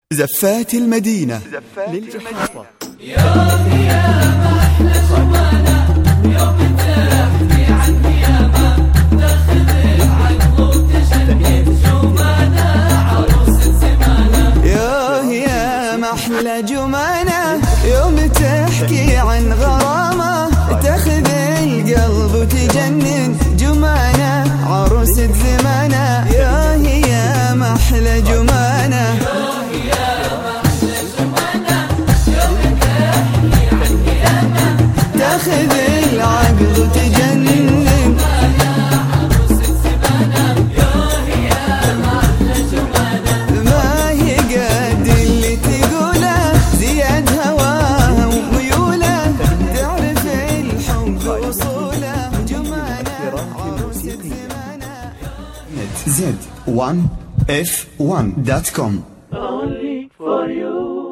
زفات المدينة للجحافة. يا ما أحلى زمانة يوم تحكي عن ياما تاخذ العقل وتجنن جمانة عروس الزمانة. يا ما أحلى جمانة يوم تحكي عن غرامة تاخذ القلب وتجنن جمانة عروس الزمانة. يا ما أحلى جمانة تاخذ العقل وتجنن عروس الزمانة. ما هي قد اللي تقوله زياد هواها وميوله تعرف الحب وصوله جمانة عروس الزمانة. Z1F1.com Only for you.